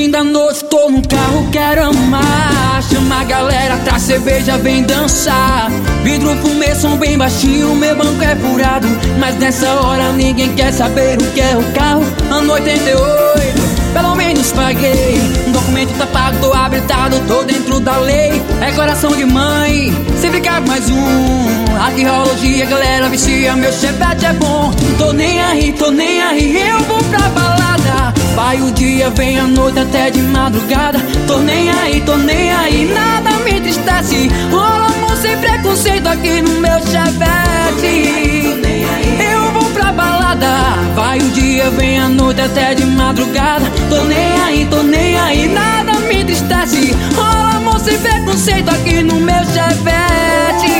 fim da noite tô no carro, quero amar. Chama a galera, traz cerveja, vem dançar. Vidro fumê, som bem baixinho, meu banco é furado. Mas nessa hora ninguém quer saber o que é o carro. Ano 88, pelo menos paguei. Um documento tá pago, tô habilitado, tô dentro da lei. É coração de mãe, sempre cabe mais um. Arqueologia, galera vicia, meu chevette é bom. Tô nem aí, eu vou pra balada. Vai o dia, vem a noite até de madrugada. Tô nem aí, nada me entristece. Rola amor sem preconceito aqui no meu chevette. Eu vou pra balada. Vai o dia, vem a noite até de madrugada. Tô nem aí, nada me entristece. Rola amor sem preconceito aqui no meu chevette.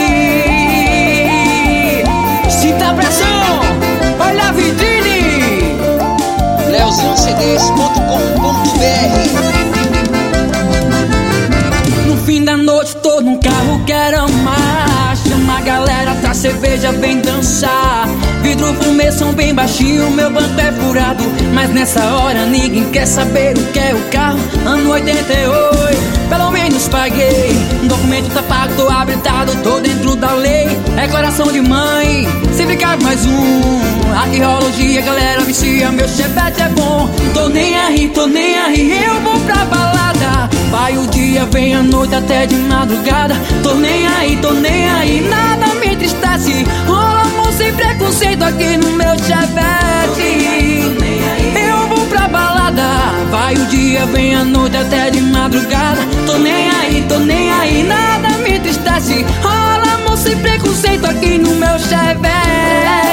Sinta a pressão, olha a vitrine. leozinhocds.com.br. No fim da noite tô no carro, quero amar. Chama a galera, traz cerveja, vem dançar. Vidro fumê, som bem baixinho, meu banco é furado. Mas nessa hora ninguém quer saber o que é o carro. Ano 88, pelo menos paguei. Um documento tá pago, tô habilitado, tô dentro da lei. É coração de mãe, sempre cabe mais um. Arqueologia, galera vicia, meu chevette é bom. Tô nem aí, eu vou pra balada. Vai o dia, vem a noite até de madrugada. Tô nem aí, nada me entristece. Rola amor sem preconceito aqui no meu chevette. Eu vou pra balada. Vai o dia, vem a noite até de madrugada. Tô nem aí, nada me entristece. Rola amor sem preconceito aqui no meu chevette.